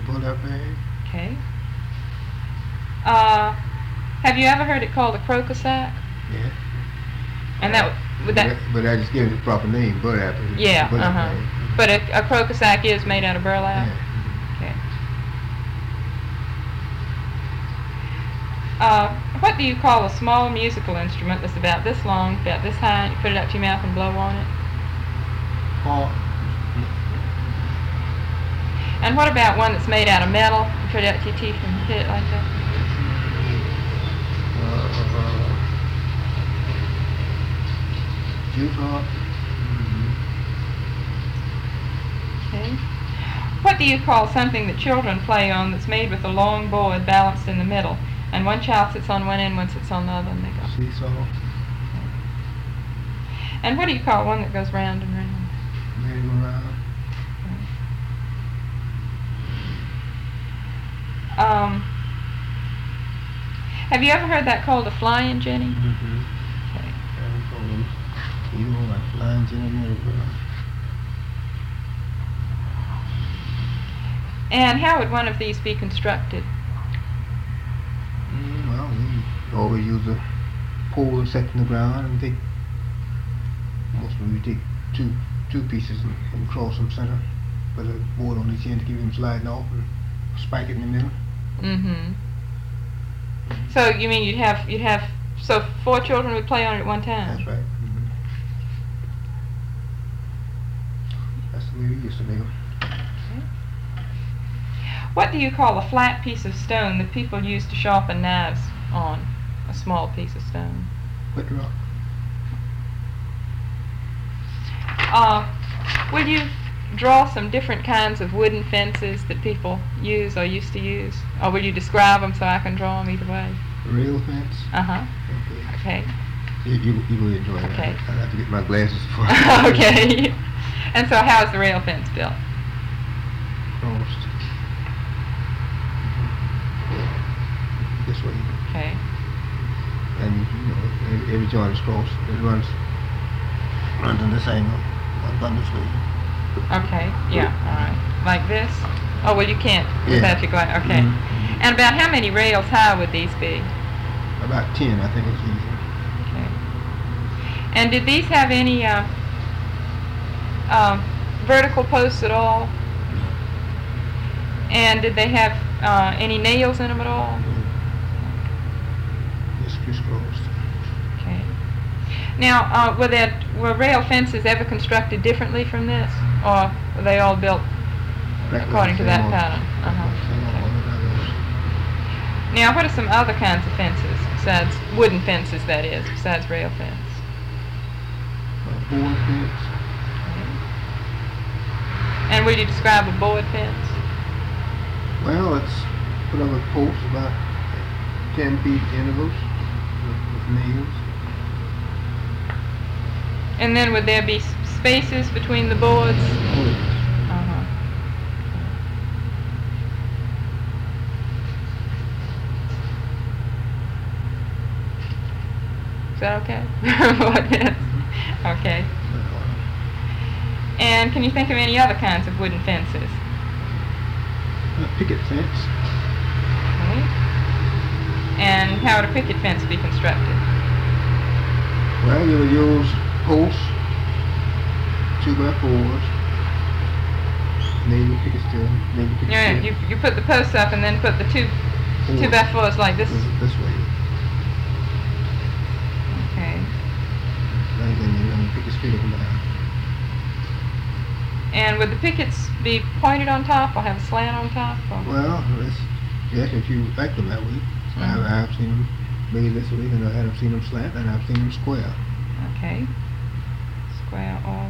burlap bag. Okay. Have you ever heard it called a croaker sack? Yeah. And that would that. But I just gave it the proper name, burlap. Yeah. Burlap bag. But a croaker sack is made out of burlap. Yeah. Okay. What do you call a small musical instrument that's about this long, about this high, and you put it up to your mouth and blow on it? Harp. And what about one that's made out of metal? You put it up to your teeth and hit it like that? Jute harp. Okay. What do you call something that children play on that's made with a long board balanced in the middle, and one child sits on one end, one sits on the other, and they go? Seesaw. And what do you call one that goes round and round? Merry-go-round. Have you ever heard that called a flying Jenny? Mm-hmm. Okay. You know, like flying Jenny, merry-go-round. And how would one of these be constructed? Well, we always use a pole set in the ground and take, mostly we take two pieces and cross them center, put a board on each end to keep them sliding off and spike it in the middle. Mm-hmm. So you mean you'd have so 4 children would play on it at one time? That's right. Mm-hmm. That's the way we used to make them. What do you call a flat piece of stone that people use to sharpen knives on? A small piece of stone. Wet rock. Will you draw some different kinds of wooden fences that people use or used to use? Or will you describe them so I can draw them either way? Rail fence. Uh-huh. Okay. Okay. You go enjoy that. Okay. I'll have to get my glasses for Okay. And so how is the rail fence built? crossed. This way. Okay. And every joint is crossed. It runs in this angle. Run this way. Okay. Yeah. All right. Like this? Oh, well, you can't without your glass. Okay. Mm-hmm. And about how many rails high would these be? About 10, I think it's easy. Okay. And did these have any vertical posts at all? And did they have any nails in them at all? Just crisscrossed. Okay. Now, were rail fences ever constructed differently from this, or were they all built according to that pattern? Okay. Now, what are some other kinds of fences besides wooden fences? That is, besides rail fence. Board fence. Okay. And would you describe a board fence? Well, it's put up a post about 10 feet intervals with nails. And then would there be spaces between the boards? Uh-huh. Is that okay? Okay. And can you think of any other kinds of wooden fences? Picket fence. Okay. And how would a picket fence be constructed? Well, you would use posts, 2x4s, maybe picket still, maybe picket Yeah, still. you put the posts up and then put the two by fours like this. This way. Okay. And then you picket straight up and down. And would the pickets be pointed on top or have a slant on top? Or? Well, yes, if you like them that way. I've seen them made this way, and I've seen them slant, and I've seen them square. Okay. Square or